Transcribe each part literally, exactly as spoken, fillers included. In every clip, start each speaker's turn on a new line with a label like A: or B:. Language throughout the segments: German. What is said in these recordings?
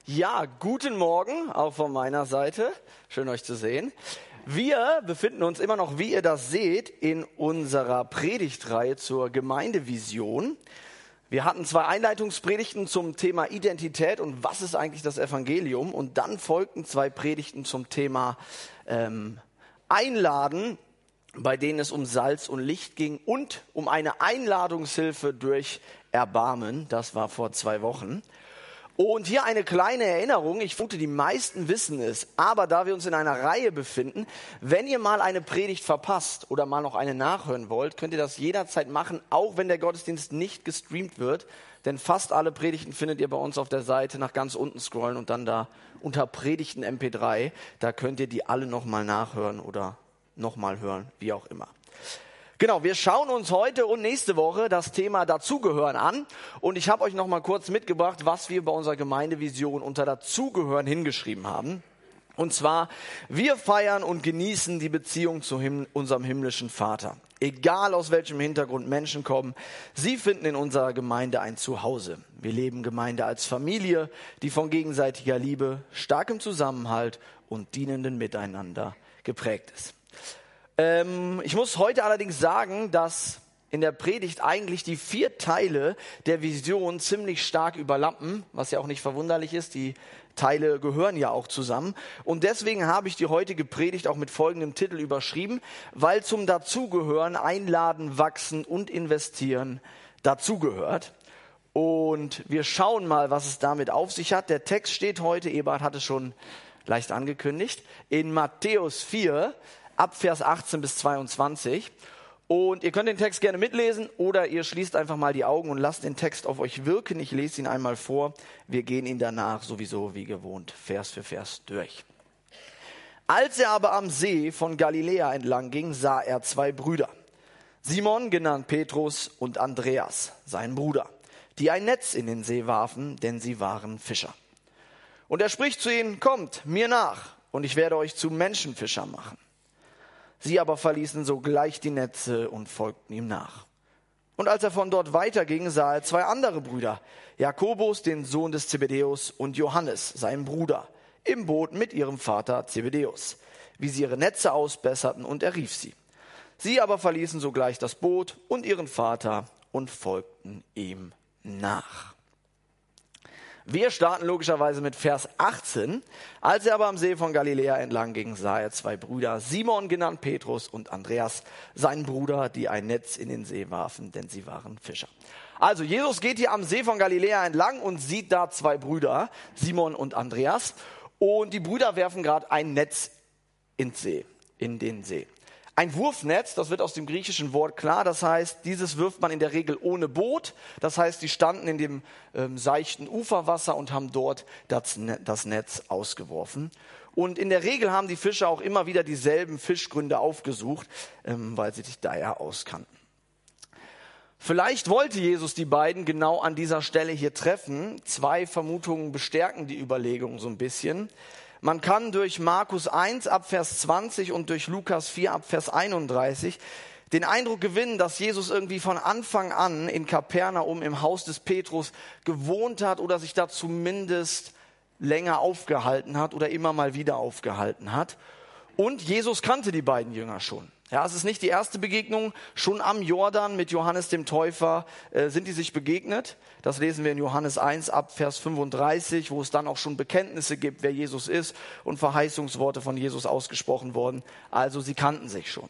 A: Ja, guten Morgen, auch von meiner Seite. Schön, euch zu sehen. Wir befinden uns immer noch, wie ihr das seht, in unserer Predigtreihe zur Gemeindevision. Wir hatten zwei Einleitungspredigten zum Thema Identität und was ist eigentlich das Evangelium. Und dann folgten zwei Predigten zum Thema ähm, Einladen, bei denen es um Salz und Licht ging und um eine Einladungshilfe durch Erbarmen. Das war vor zwei Wochen. Und hier eine kleine Erinnerung, ich vermute, die meisten wissen es, aber da wir uns in einer Reihe befinden, wenn ihr mal eine Predigt verpasst oder mal noch eine nachhören wollt, könnt ihr das jederzeit machen, auch wenn der Gottesdienst nicht gestreamt wird, denn fast alle Predigten findet ihr bei uns auf der Seite, nach ganz unten scrollen und dann da unter Predigten M P drei, da könnt ihr die alle nochmal nachhören oder nochmal hören, wie auch immer. Genau, wir schauen uns heute und nächste Woche das Thema Dazugehören an und ich habe euch noch mal kurz mitgebracht, was wir bei unserer Gemeindevision unter Dazugehören hingeschrieben haben. Und zwar, wir feiern und genießen die Beziehung zu him- unserem himmlischen Vater. Egal aus welchem Hintergrund Menschen kommen, sie finden in unserer Gemeinde ein Zuhause. Wir leben Gemeinde als Familie, die von gegenseitiger Liebe, starkem Zusammenhalt und dienenden Miteinander geprägt ist. Ähm, ich muss heute allerdings sagen, dass in der Predigt eigentlich die vier Teile der Vision ziemlich stark überlappen, was ja auch nicht verwunderlich ist, die Teile gehören ja auch zusammen. Und deswegen habe ich die heutige Predigt auch mit folgendem Titel überschrieben, weil zum Dazugehören, Einladen, Wachsen und Investieren dazugehört. Und wir schauen mal, was es damit auf sich hat. Der Text steht heute, Eberhard hat es schon leicht angekündigt, in Matthäus vier, ab Vers achtzehn bis zweiundzwanzig. Und ihr könnt den Text gerne mitlesen oder ihr schließt einfach mal die Augen und lasst den Text auf euch wirken. Ich lese ihn einmal vor. Wir gehen ihn danach sowieso wie gewohnt Vers für Vers durch. Als er aber am See von Galiläa entlang ging, sah er zwei Brüder. Simon, genannt Petrus, und Andreas, sein Bruder, die ein Netz in den See warfen, denn sie waren Fischer. Und er spricht zu ihnen, kommt mir nach und ich werde euch zu Menschenfischern machen. Sie aber verließen sogleich die Netze und folgten ihm nach. Und als er von dort weiterging, sah er zwei andere Brüder, Jakobus, den Sohn des Zebedäus, und Johannes, seinen Bruder, im Boot mit ihrem Vater Zebedäus, wie sie ihre Netze ausbesserten, und er rief sie. Sie aber verließen sogleich das Boot und ihren Vater und folgten ihm nach. Wir starten logischerweise mit Vers achtzehn. Als er aber am See von Galiläa entlang ging, sah er zwei Brüder, Simon genannt Petrus und Andreas, seinen Bruder, die ein Netz in den See warfen, denn sie waren Fischer. Also Jesus geht hier am See von Galiläa entlang und sieht da zwei Brüder, Simon und Andreas. Und die Brüder werfen gerade ein Netz ins See, in den See. Ein Wurfnetz, das wird aus dem griechischen Wort klar, das heißt, dieses wirft man in der Regel ohne Boot. Das heißt, die standen in dem ähm, seichten Uferwasser und haben dort das, das Netz ausgeworfen. Und in der Regel haben die Fischer auch immer wieder dieselben Fischgründe aufgesucht, ähm, weil sie sich daher auskannten. Vielleicht wollte Jesus die beiden genau an dieser Stelle hier treffen. Zwei Vermutungen bestärken die Überlegung so ein bisschen. Man kann durch Markus eins ab Vers zwanzig und durch Lukas vier ab Vers einunddreißig den Eindruck gewinnen, dass Jesus irgendwie von Anfang an in Kapernaum im Haus des Petrus gewohnt hat oder sich da zumindest länger aufgehalten hat oder immer mal wieder aufgehalten hat. Und Jesus kannte die beiden Jünger schon. Ja, es ist nicht die erste Begegnung. Schon am Jordan mit Johannes dem Täufer äh, sind die sich begegnet. Das lesen wir in Johannes eins ab Vers fünfunddreißig, wo es dann auch schon Bekenntnisse gibt, wer Jesus ist und Verheißungsworte von Jesus ausgesprochen wurden. Also sie kannten sich schon.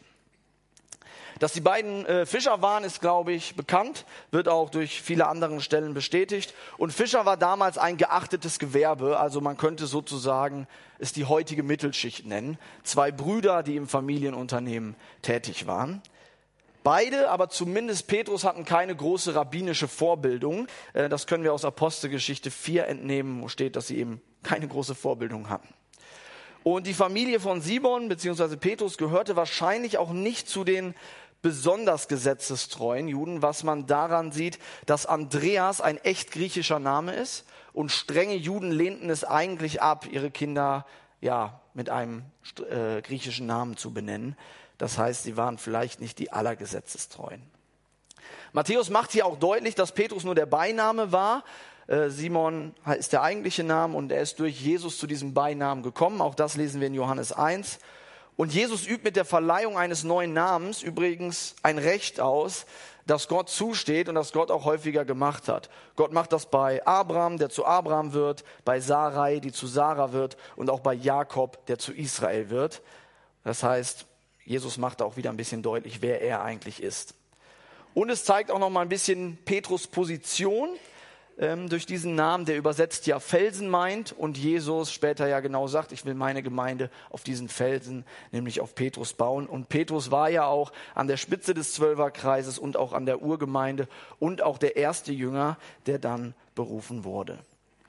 A: Dass die beiden äh, Fischer waren, ist, glaube ich, bekannt, wird auch durch viele andere Stellen bestätigt. Und Fischer war damals ein geachtetes Gewerbe, also man könnte sozusagen es die heutige Mittelschicht nennen. Zwei Brüder, die im Familienunternehmen tätig waren. Beide, aber zumindest Petrus, hatten keine große rabbinische Vorbildung. Äh, das können wir aus Apostelgeschichte vier entnehmen, wo steht, dass sie eben keine große Vorbildung hatten. Und die Familie von Simon bzw. Petrus gehörte wahrscheinlich auch nicht zu den besonders gesetzestreuen Juden, was man daran sieht, dass Andreas ein echt griechischer Name ist und strenge Juden lehnten es eigentlich ab, ihre Kinder ja mit einem äh, griechischen Namen zu benennen. Das heißt, sie waren vielleicht nicht die allergesetzestreuen. Matthäus macht hier auch deutlich, dass Petrus nur der Beiname war. Äh, Simon ist der eigentliche Name und er ist durch Jesus zu diesem Beinamen gekommen. Auch das lesen wir in Johannes eins. Und Jesus übt mit der Verleihung eines neuen Namens übrigens ein Recht aus, das Gott zusteht und das Gott auch häufiger gemacht hat. Gott macht das bei Abraham, der zu Abraham wird, bei Sarai, die zu Sarah wird und auch bei Jakob, der zu Israel wird. Das heißt, Jesus macht auch wieder ein bisschen deutlich, wer er eigentlich ist. Und es zeigt auch noch mal ein bisschen Petrus' Position ähm, durch diesen Namen, der übersetzt ja Felsen meint und Jesus später ja genau sagt, ich will meine Gemeinde auf diesen Felsen, nämlich auf Petrus bauen. Und Petrus war ja auch an der Spitze des Zwölferkreises und auch an der Urgemeinde und auch der erste Jünger, der dann berufen wurde.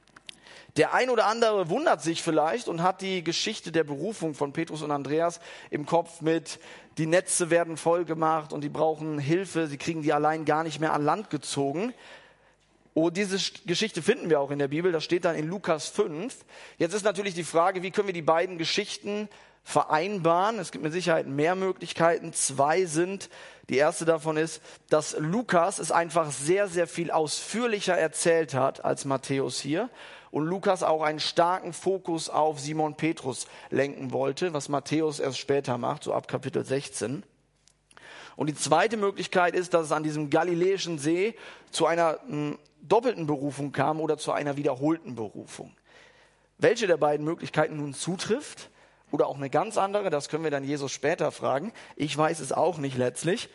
A: Der ein oder andere wundert sich vielleicht und hat die Geschichte der Berufung von Petrus und Andreas im Kopf mit, die Netze werden voll gemacht und die brauchen Hilfe, sie kriegen die allein gar nicht mehr an Land gezogen. Oh, diese Geschichte finden wir auch in der Bibel, das steht dann in Lukas fünf. Jetzt ist natürlich die Frage, wie können wir die beiden Geschichten vereinbaren? Es gibt mit Sicherheit mehr Möglichkeiten. Zwei sind, die erste davon ist, dass Lukas es einfach sehr, sehr viel ausführlicher erzählt hat als Matthäus hier. Und Lukas auch einen starken Fokus auf Simon Petrus lenken wollte, was Matthäus erst später macht, so ab Kapitel sechzehn. Und die zweite Möglichkeit ist, dass es an diesem Galiläischen See zu einer m, doppelten Berufung kam oder zu einer wiederholten Berufung. Welche der beiden Möglichkeiten nun zutrifft oder auch eine ganz andere, das können wir dann Jesus später fragen. Ich weiß es auch nicht letztlich.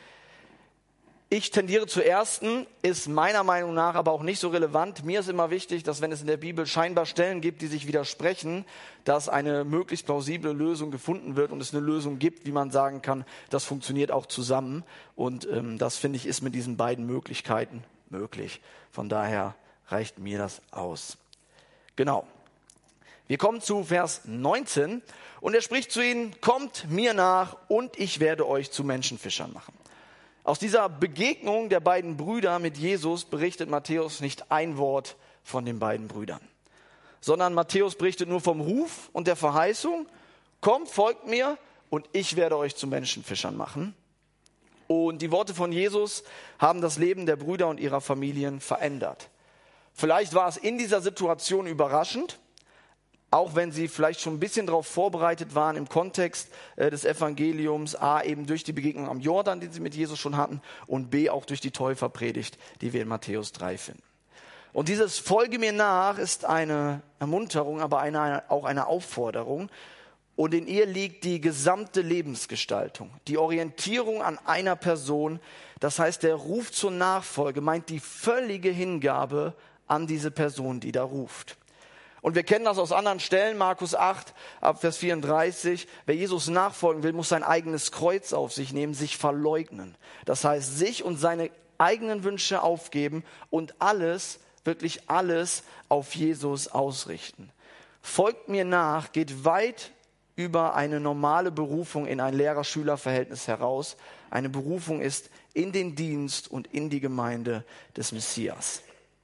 A: Ich tendiere zur ersten, ist meiner Meinung nach aber auch nicht so relevant. Mir ist immer wichtig, dass wenn es in der Bibel scheinbar Stellen gibt, die sich widersprechen, dass eine möglichst plausible Lösung gefunden wird und es eine Lösung gibt, wie man sagen kann, das funktioniert auch zusammen. Und ähm, das, finde ich, ist mit diesen beiden Möglichkeiten möglich. Von daher reicht mir das aus. Genau. Wir kommen zu Vers neunzehn und er spricht zu ihnen, kommt mir nach und ich werde euch zu Menschenfischern machen. Aus dieser Begegnung der beiden Brüder mit Jesus berichtet Matthäus nicht ein Wort von den beiden Brüdern, sondern Matthäus berichtet nur vom Ruf und der Verheißung, kommt, folgt mir und ich werde euch zu Menschenfischern machen. Und die Worte von Jesus haben das Leben der Brüder und ihrer Familien verändert. Vielleicht war es in dieser Situation überraschend, auch wenn sie vielleicht schon ein bisschen darauf vorbereitet waren im Kontext äh, des Evangeliums, A, eben durch die Begegnung am Jordan, die sie mit Jesus schon hatten, und B, auch durch die Täuferpredigt, die wir in Matthäus drei finden. Und dieses Folge mir nach ist eine Ermunterung, aber eine, auch eine Aufforderung. Und in ihr liegt die gesamte Lebensgestaltung, die Orientierung an einer Person. Das heißt, der Ruf zur Nachfolge meint die völlige Hingabe an diese Person, die da ruft. Und wir kennen das aus anderen Stellen, Markus acht, ab Vers vierunddreißig. Wer Jesus nachfolgen will, muss sein eigenes Kreuz auf sich nehmen, sich verleugnen. Das heißt, sich und seine eigenen Wünsche aufgeben und alles, wirklich alles auf Jesus ausrichten. Folgt mir nach, geht weit über eine normale Berufung in ein Lehrer-Schüler-Verhältnis heraus. Eine Berufung ist in den Dienst und in die Gemeinde des Messias.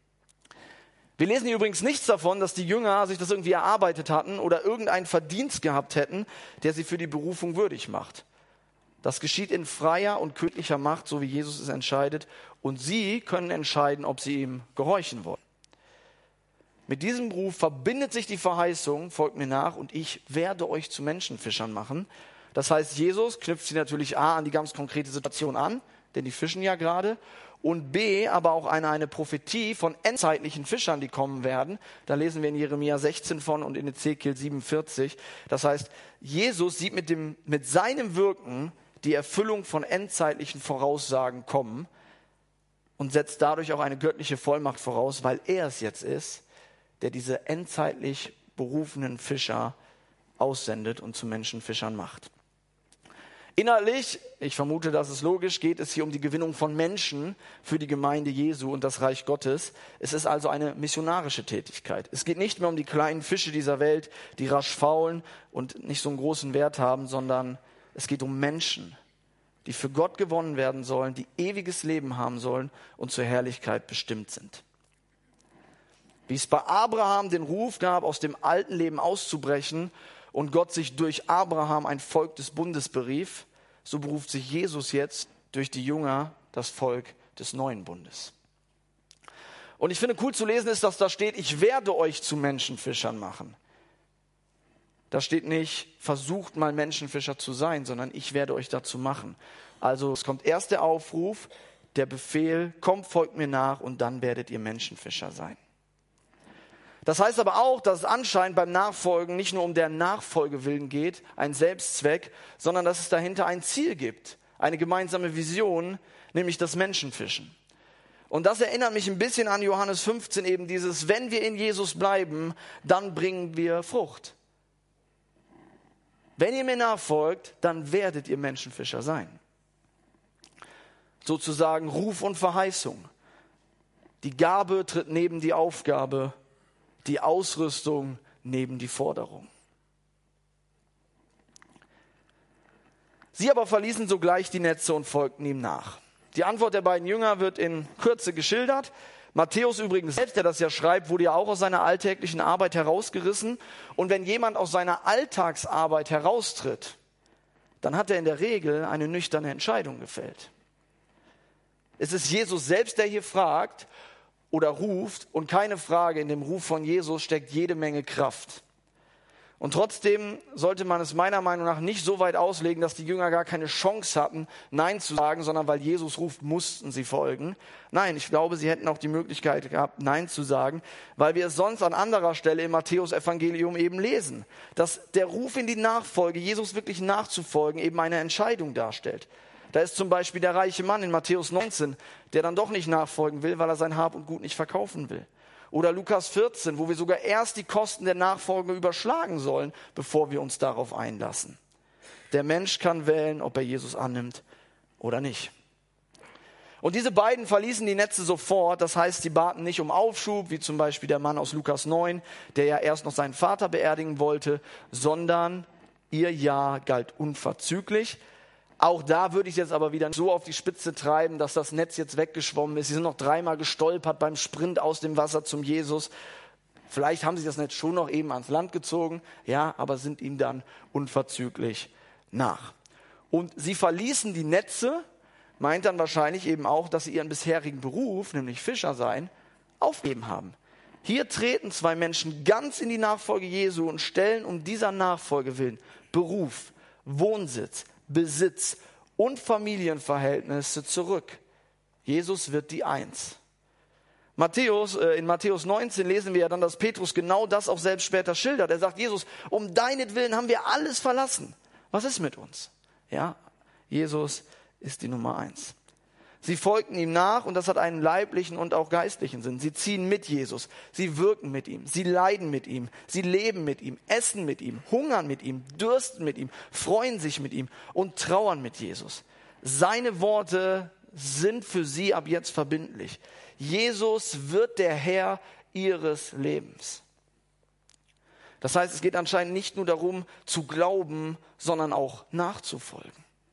A: Wir lesen hier übrigens nichts davon, dass die Jünger sich das irgendwie erarbeitet hatten oder irgendeinen Verdienst gehabt hätten, der sie für die Berufung würdig macht. Das geschieht in freier und königlicher Macht, so wie Jesus es entscheidet. Und sie können entscheiden, ob sie ihm gehorchen wollen. Mit diesem Ruf verbindet sich die Verheißung, folgt mir nach und ich werde euch zu Menschenfischern machen. Das heißt, Jesus knüpft sie natürlich A an die ganz konkrete Situation an, denn die fischen ja gerade. Und B, aber auch eine, eine Prophetie von endzeitlichen Fischern, die kommen werden. Da lesen wir in Jeremia sechzehn von und in Ezekiel siebenundvierzig. Das heißt, Jesus sieht mit, dem, mit seinem Wirken die Erfüllung von endzeitlichen Voraussagen kommen und setzt dadurch auch eine göttliche Vollmacht voraus, weil er es jetzt ist, der diese endzeitlich berufenen Fischer aussendet und zu Menschenfischern macht. Inhaltlich, ich vermute, das ist logisch, geht es hier um die Gewinnung von Menschen für die Gemeinde Jesu und das Reich Gottes. Es ist also eine missionarische Tätigkeit. Es geht nicht mehr um die kleinen Fische dieser Welt, die rasch faulen und nicht so einen großen Wert haben, sondern es geht um Menschen, die für Gott gewonnen werden sollen, die ewiges Leben haben sollen und zur Herrlichkeit bestimmt sind. Wie es bei Abraham den Ruf gab, aus dem alten Leben auszubrechen und Gott sich durch Abraham ein Volk des Bundes berief, so beruft sich Jesus jetzt durch die Jünger das Volk des neuen Bundes. Und ich finde cool zu lesen ist, dass da steht, ich werde euch zu Menschenfischern machen. Da steht nicht, versucht mal Menschenfischer zu sein, sondern ich werde euch dazu machen. Also es kommt erst der Aufruf, der Befehl, kommt, folgt mir nach und dann werdet ihr Menschenfischer sein. Das heißt aber auch, dass es anscheinend beim Nachfolgen nicht nur um der Nachfolge willen geht, ein Selbstzweck, sondern dass es dahinter ein Ziel gibt, eine gemeinsame Vision, nämlich das Menschenfischen. Und das erinnert mich ein bisschen an Johannes fünfzehn, eben dieses, wenn wir in Jesus bleiben, dann bringen wir Frucht. Wenn ihr mir nachfolgt, dann werdet ihr Menschenfischer sein. Sozusagen Ruf und Verheißung. Die Gabe tritt neben die Aufgabe, die Ausrüstung neben die Forderung. Sie aber verließen sogleich die Netze und folgten ihm nach. Die Antwort der beiden Jünger wird in Kürze geschildert. Matthäus übrigens selbst, der das ja schreibt, wurde ja auch aus seiner alltäglichen Arbeit herausgerissen. Und wenn jemand aus seiner Alltagsarbeit heraustritt, dann hat er in der Regel eine nüchterne Entscheidung gefällt. Es ist Jesus selbst, der hier fragt oder ruft, und keine Frage, in dem Ruf von Jesus steckt jede Menge Kraft. Und trotzdem sollte man es meiner Meinung nach nicht so weit auslegen, dass die Jünger gar keine Chance hatten, Nein zu sagen, sondern weil Jesus ruft, mussten sie folgen. Nein, ich glaube, sie hätten auch die Möglichkeit gehabt, Nein zu sagen, weil wir es sonst an anderer Stelle im Matthäus-Evangelium eben lesen, dass der Ruf in die Nachfolge, Jesus wirklich nachzufolgen, eben eine Entscheidung darstellt. Da ist zum Beispiel der reiche Mann in Matthäus neunzehn, der dann doch nicht nachfolgen will, weil er sein Hab und Gut nicht verkaufen will. Oder Lukas vierzehn, wo wir sogar erst die Kosten der Nachfolge überschlagen sollen, bevor wir uns darauf einlassen. Der Mensch kann wählen, ob er Jesus annimmt oder nicht. Und diese beiden verließen die Netze sofort. Das heißt, sie baten nicht um Aufschub, wie zum Beispiel der Mann aus Lukas neun, der ja erst noch seinen Vater beerdigen wollte, sondern ihr Ja galt unverzüglich. Auch da würde ich jetzt aber wieder so auf die Spitze treiben, dass das Netz jetzt weggeschwommen ist. Sie sind noch dreimal gestolpert beim Sprint aus dem Wasser zum Jesus. Vielleicht haben sie das Netz schon noch eben ans Land gezogen, ja, aber sind ihm dann unverzüglich nach. Und sie verließen die Netze, meint dann wahrscheinlich eben auch, dass sie ihren bisherigen Beruf, nämlich Fischer sein, aufgeben haben. Hier treten zwei Menschen ganz in die Nachfolge Jesu und stellen um dieser Nachfolge willen Beruf, Wohnsitz, Besitz und Familienverhältnisse zurück. Jesus wird die Eins. Matthäus, äh, in Matthäus neunzehn lesen wir ja dann, dass Petrus genau das auch selbst später schildert. Er sagt, Jesus, um deinetwillen haben wir alles verlassen. Was ist mit uns? Ja, Jesus ist die Nummer eins. Sie folgten ihm nach und das hat einen leiblichen und auch geistlichen Sinn. Sie ziehen mit Jesus, sie wirken mit ihm, sie leiden mit ihm, sie leben mit ihm, essen mit ihm, hungern mit ihm, dürsten mit ihm, freuen sich mit ihm und trauern mit Jesus. Seine Worte sind für sie ab jetzt verbindlich. Jesus wird der Herr ihres Lebens. Das heißt, es geht anscheinend nicht nur darum, zu glauben, sondern auch nachzufolgen.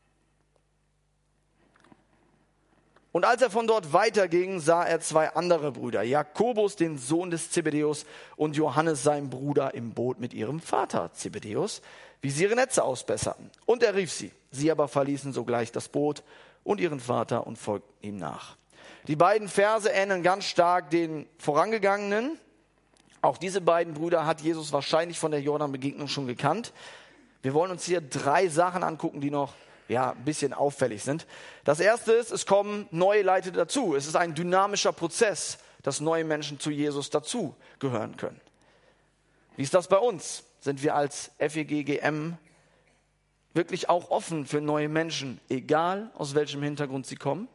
A: Und als er von dort weiterging, sah er zwei andere Brüder, Jakobus, den Sohn des Zebedäus, und Johannes, seinen Bruder, im Boot mit ihrem Vater Zebedäus, wie sie ihre Netze ausbesserten. Und er rief sie. Sie aber verließen sogleich das Boot und ihren Vater und folgten ihm nach. Die beiden Verse ähneln ganz stark den vorangegangenen. Auch diese beiden Brüder hat Jesus wahrscheinlich von der Jordan-Begegnung schon gekannt. Wir wollen uns hier drei Sachen angucken, die noch ja, ein bisschen auffällig sind. Das erste ist, es kommen neue Leute dazu. Es ist ein dynamischer Prozess, dass neue Menschen zu Jesus dazu gehören können. Wie ist das bei uns? Sind wir als F E G G M wirklich auch offen für neue Menschen, egal aus welchem Hintergrund sie kommen?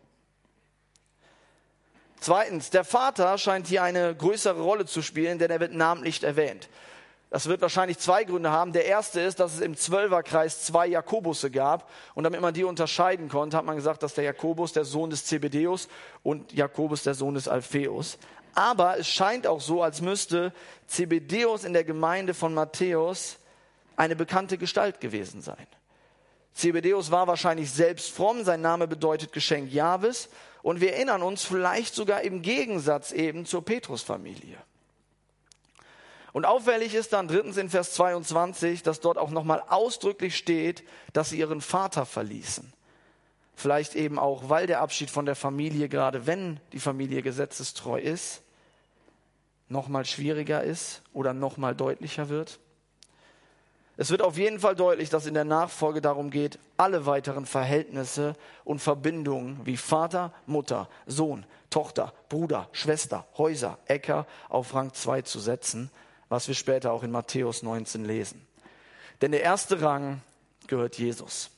A: Zweitens, der Vater scheint hier eine größere Rolle zu spielen, denn er wird namentlich erwähnt. Das wird wahrscheinlich zwei Gründe haben. Der erste ist, dass es im Zwölferkreis zwei Jakobusse gab. Und damit man die unterscheiden konnte, hat man gesagt, dass der Jakobus der Sohn des Zebedäus und Jakobus der Sohn des Alpheus. Aber es scheint auch so, als müsste Zebedäus in der Gemeinde von Matthäus eine bekannte Gestalt gewesen sein. Zebedäus war wahrscheinlich selbst fromm. Sein Name bedeutet Geschenk Jahwes. Und wir erinnern uns vielleicht sogar im Gegensatz eben zur Petrusfamilie. Und auffällig ist dann drittens in Vers zweiundzwanzig, dass dort auch nochmal ausdrücklich steht, dass sie ihren Vater verließen. Vielleicht eben auch, weil der Abschied von der Familie, gerade wenn die Familie gesetzestreu ist, noch mal schwieriger ist oder noch mal deutlicher wird? Es wird auf jeden Fall deutlich, dass in der Nachfolge darum geht, alle weiteren Verhältnisse und Verbindungen wie Vater, Mutter, Sohn, Tochter, Bruder, Schwester, Häuser, Äcker auf Rang zwei zu setzen, was wir später auch in Matthäus neunzehn lesen. Denn der erste Rang gehört Jesus.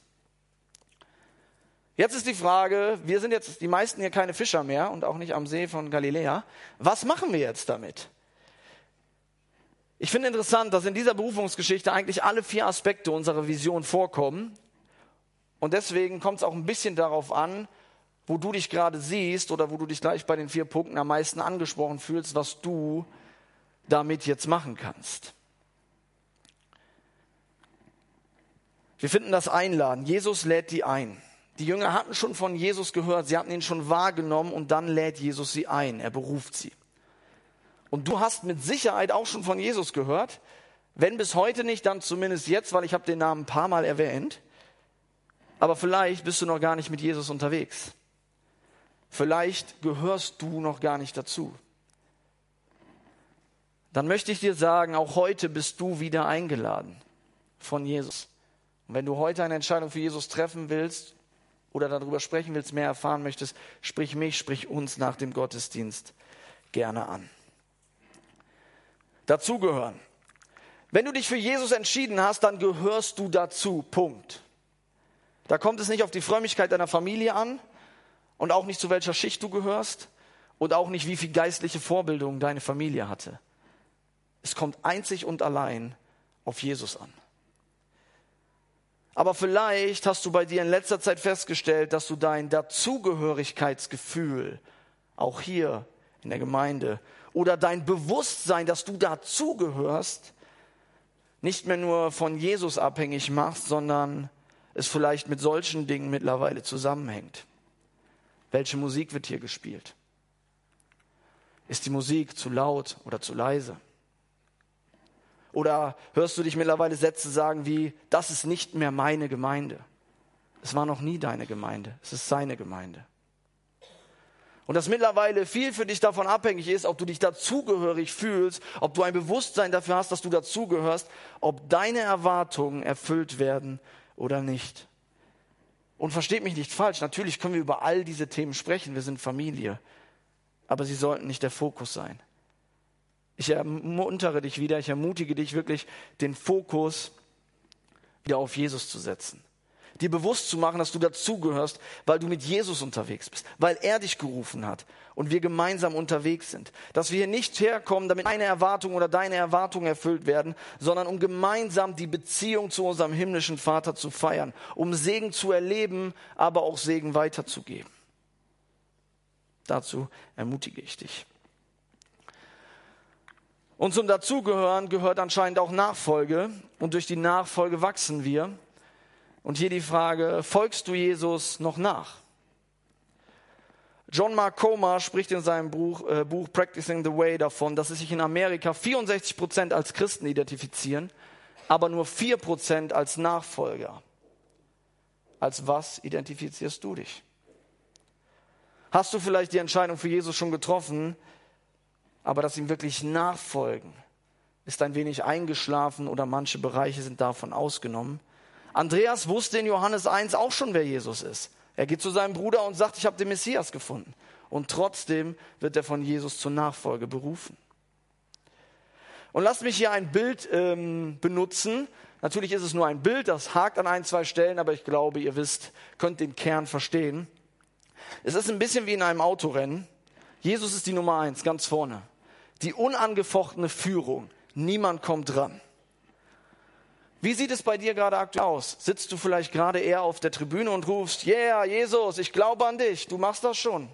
A: Jetzt ist die Frage, wir sind jetzt die meisten hier keine Fischer mehr und auch nicht am See von Galiläa. Was machen wir jetzt damit? Ich finde interessant, dass in dieser Berufungsgeschichte eigentlich alle vier Aspekte unserer Vision vorkommen. Und deswegen kommt es auch ein bisschen darauf an, wo du dich gerade siehst oder wo du dich gleich bei den vier Punkten am meisten angesprochen fühlst, was du damit jetzt machen kannst. Wir finden das Einladen. Jesus lädt die ein. Die Jünger hatten schon von Jesus gehört, sie hatten ihn schon wahrgenommen und dann lädt Jesus sie ein, er beruft sie. Und du hast mit Sicherheit auch schon von Jesus gehört, wenn bis heute nicht, dann zumindest jetzt, weil ich habe den Namen ein paar Mal erwähnt. Aber vielleicht bist du noch gar nicht mit Jesus unterwegs. Vielleicht gehörst du noch gar nicht dazu. Dann möchte ich dir sagen, auch heute bist du wieder eingeladen von Jesus. Und wenn du heute eine Entscheidung für Jesus treffen willst oder darüber sprechen willst, mehr erfahren möchtest, sprich mich, sprich uns nach dem Gottesdienst gerne an. Dazugehören. Wenn du dich für Jesus entschieden hast, dann gehörst du dazu. Punkt. Da kommt es nicht auf die Frömmigkeit deiner Familie an und auch nicht zu welcher Schicht du gehörst und auch nicht, wie viel geistliche Vorbildung deine Familie hatte. Es kommt einzig und allein auf Jesus an. Aber vielleicht hast du bei dir in letzter Zeit festgestellt, dass du dein Dazugehörigkeitsgefühl auch hier in der Gemeinde oder dein Bewusstsein, dass du dazugehörst, nicht mehr nur von Jesus abhängig machst, sondern es vielleicht mit solchen Dingen mittlerweile zusammenhängt. Welche Musik wird hier gespielt? Ist die Musik zu laut oder zu leise? Oder hörst du dich mittlerweile Sätze sagen wie, das ist nicht mehr meine Gemeinde. Es war noch nie deine Gemeinde, es ist seine Gemeinde. Und dass mittlerweile viel für dich davon abhängig ist, ob du dich dazugehörig fühlst, ob du ein Bewusstsein dafür hast, dass du dazugehörst, ob deine Erwartungen erfüllt werden oder nicht. Und versteht mich nicht falsch, natürlich können wir über all diese Themen sprechen, wir sind Familie, aber sie sollten nicht der Fokus sein. Ich ermuntere dich wieder, ich ermutige dich wirklich, den Fokus wieder auf Jesus zu setzen. Dir bewusst zu machen, dass du dazugehörst, weil du mit Jesus unterwegs bist, weil er dich gerufen hat und wir gemeinsam unterwegs sind. Dass wir hier nicht herkommen, damit eine Erwartung oder deine Erwartungen erfüllt werden, sondern um gemeinsam die Beziehung zu unserem himmlischen Vater zu feiern, um Segen zu erleben, aber auch Segen weiterzugeben. Dazu ermutige ich dich. Und zum Dazugehören gehört anscheinend auch Nachfolge und durch die Nachfolge wachsen wir. Und hier die Frage, folgst du Jesus noch nach? John Mark Comer spricht in seinem Buch, äh, Buch Practicing the Way davon, dass es sich in Amerika vierundsechzig Prozent als Christen identifizieren, aber nur vier Prozent als Nachfolger. Als was identifizierst du dich? Hast du vielleicht die Entscheidung für Jesus schon getroffen, aber dass ihm wirklich nachfolgen, ist ein wenig eingeschlafen oder manche Bereiche sind davon ausgenommen? Andreas wusste in Johannes eins auch schon, wer Jesus ist. Er geht zu seinem Bruder und sagt, ich habe den Messias gefunden. Und trotzdem wird er von Jesus zur Nachfolge berufen. Und lasst mich hier ein Bild ähm, benutzen. Natürlich ist es nur ein Bild, das hakt an ein, zwei Stellen, aber ich glaube, ihr wisst, könnt den Kern verstehen. Es ist ein bisschen wie in einem Autorennen. Jesus ist die Nummer eins, ganz vorne. Die unangefochtene Führung. Niemand kommt dran. Wie sieht es bei dir gerade aktuell aus? Sitzt du vielleicht gerade eher auf der Tribüne und rufst, yeah, Jesus, ich glaube an dich, du machst das schon.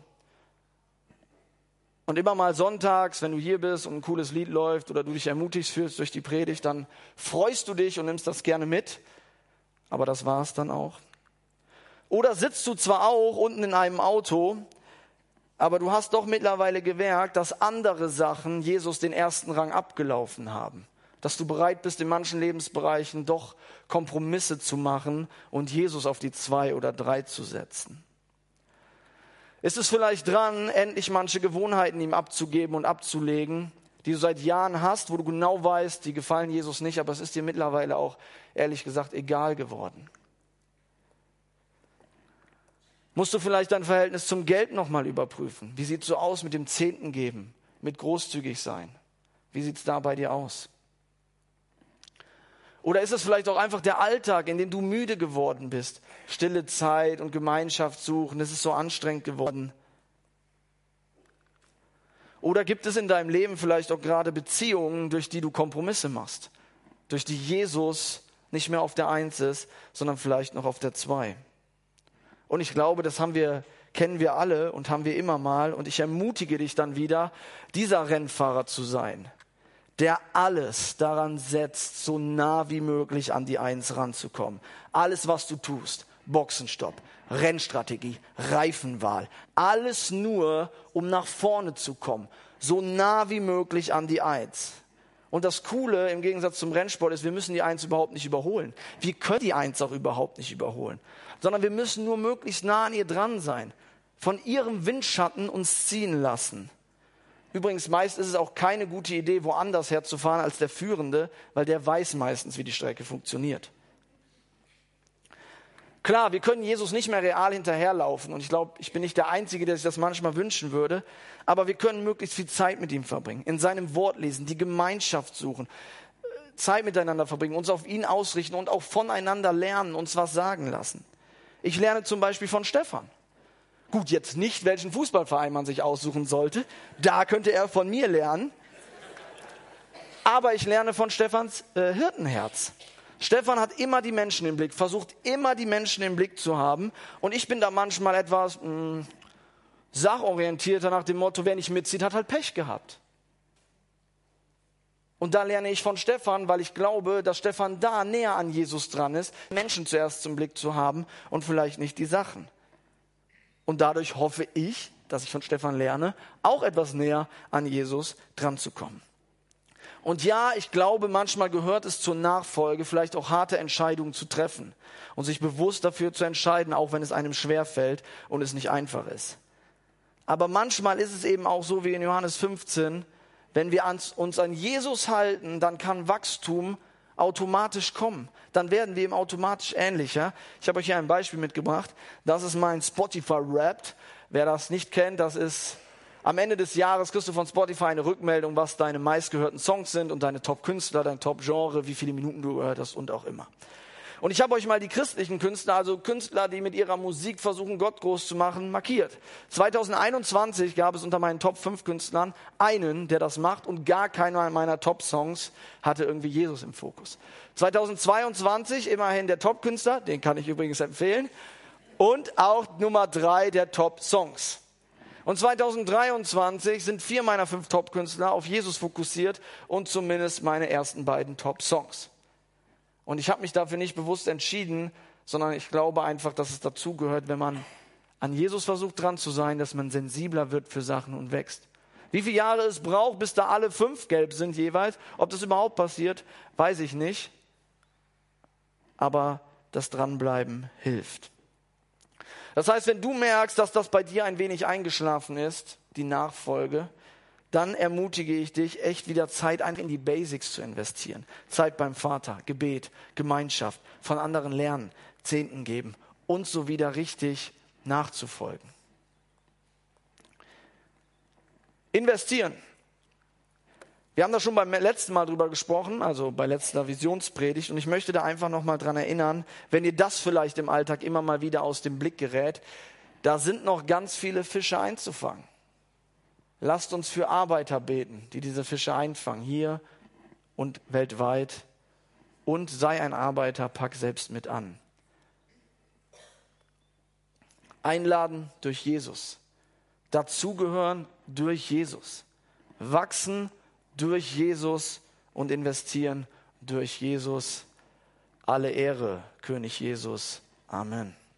A: Und immer mal sonntags, wenn du hier bist und ein cooles Lied läuft oder du dich ermutigt fühlst durch die Predigt, dann freust du dich und nimmst das gerne mit. Aber das war's dann auch. Oder sitzt du zwar auch unten in einem Auto, aber du hast doch mittlerweile gemerkt, dass andere Sachen Jesus den ersten Rang abgelaufen haben. Dass du bereit bist, in manchen Lebensbereichen doch Kompromisse zu machen und Jesus auf die zwei oder drei zu setzen. Ist es vielleicht dran, endlich manche Gewohnheiten ihm abzugeben und abzulegen, die du seit Jahren hast, wo du genau weißt, die gefallen Jesus nicht, aber es ist dir mittlerweile auch, ehrlich gesagt, egal geworden? Musst du vielleicht dein Verhältnis zum Geld nochmal überprüfen? Wie sieht es so aus mit dem Zehnten geben, mit großzügig sein? Wie sieht es da bei dir aus? Oder ist es vielleicht auch einfach der Alltag, in dem du müde geworden bist? Stille Zeit und Gemeinschaft suchen, das ist so anstrengend geworden. Oder gibt es in deinem Leben vielleicht auch gerade Beziehungen, durch die du Kompromisse machst? Durch die Jesus nicht mehr auf der Eins ist, sondern vielleicht noch auf der Zwei. Und ich glaube, das haben wir, kennen wir alle und haben wir immer mal. Und ich ermutige dich dann wieder, dieser Rennfahrer zu sein, der alles daran setzt, so nah wie möglich an die Eins ranzukommen. Alles, was du tust, Boxenstopp, Rennstrategie, Reifenwahl, alles nur, um nach vorne zu kommen, so nah wie möglich an die Eins. Und das Coole im Gegensatz zum Rennsport ist, wir müssen die Eins überhaupt nicht überholen. Wir können die Eins auch überhaupt nicht überholen, sondern wir müssen nur möglichst nah an ihr dran sein, von ihrem Windschatten uns ziehen lassen. Übrigens, meist ist es auch keine gute Idee, woanders herzufahren als der Führende, weil der weiß meistens, wie die Strecke funktioniert. Klar, wir können Jesus nicht mehr real hinterherlaufen und ich glaube, ich bin nicht der Einzige, der sich das manchmal wünschen würde, aber wir können möglichst viel Zeit mit ihm verbringen, in seinem Wort lesen, die Gemeinschaft suchen, Zeit miteinander verbringen, uns auf ihn ausrichten und auch voneinander lernen, uns was sagen lassen. Ich lerne zum Beispiel von Stefan. Gut, jetzt nicht, welchen Fußballverein man sich aussuchen sollte. Da könnte er von mir lernen. Aber ich lerne von Stefans äh, Hirtenherz. Stefan hat immer die Menschen im Blick, versucht immer die Menschen im Blick zu haben. Und ich bin da manchmal etwas mh, sachorientierter nach dem Motto, wer nicht mitzieht, hat halt Pech gehabt. Und da lerne ich von Stefan, weil ich glaube, dass Stefan da näher an Jesus dran ist, Menschen zuerst zum Blick zu haben und vielleicht nicht die Sachen. Und dadurch hoffe ich, dass ich von Stefan lerne, auch etwas näher an Jesus dran zu kommen. Und ja, ich glaube, manchmal gehört es zur Nachfolge, vielleicht auch harte Entscheidungen zu treffen und sich bewusst dafür zu entscheiden, auch wenn es einem schwerfällt und es nicht einfach ist. Aber manchmal ist es eben auch so wie in Johannes fünfzehn, wenn wir uns an Jesus halten, dann kann Wachstum automatisch kommen. Dann werden wir ihm automatisch ähnlicher. Ich habe euch hier ein Beispiel mitgebracht. Das ist mein Spotify-Rap. Wer das nicht kennt, das ist am Ende des Jahres kriegst du von Spotify eine Rückmeldung, was deine meistgehörten Songs sind und deine Top-Künstler, dein Top-Genre, wie viele Minuten du gehört hast und auch immer. Und ich habe euch mal die christlichen Künstler, also Künstler, die mit ihrer Musik versuchen, Gott groß zu machen, markiert. zwanzig einundzwanzig gab es unter meinen Top fünf Künstlern einen, der das macht und gar keiner meiner Top-Songs hatte irgendwie Jesus im Fokus. zweitausendzweiundzwanzig immerhin der Top-Künstler, den kann ich übrigens empfehlen, und auch Nummer drei der Top-Songs. Und zweitausenddreiundzwanzig sind vier meiner fünf Top-Künstler auf Jesus fokussiert und zumindest meine ersten beiden Top-Songs. Und ich habe mich dafür nicht bewusst entschieden, sondern ich glaube einfach, dass es dazugehört, wenn man an Jesus versucht dran zu sein, dass man sensibler wird für Sachen und wächst. Wie viele Jahre es braucht, bis da alle fünf gelb sind jeweils, ob das überhaupt passiert, weiß ich nicht. Aber das Dranbleiben hilft. Das heißt, wenn du merkst, dass das bei dir ein wenig eingeschlafen ist, die Nachfolge, dann ermutige ich dich, echt wieder Zeit in die Basics zu investieren. Zeit beim Vater, Gebet, Gemeinschaft, von anderen lernen, Zehnten geben und so wieder richtig nachzufolgen. Investieren. Wir haben da schon beim letzten Mal drüber gesprochen, also bei letzter Visionspredigt, und ich möchte da einfach nochmal dran erinnern, wenn dir das vielleicht im Alltag immer mal wieder aus dem Blick gerät, da sind noch ganz viele Fische einzufangen. Lasst uns für Arbeiter beten, die diese Fische einfangen, hier und weltweit. Und sei ein Arbeiter, pack selbst mit an. Einladen durch Jesus. Dazugehören durch Jesus. Wachsen durch Jesus und investieren durch Jesus. Alle Ehre, König Jesus. Amen.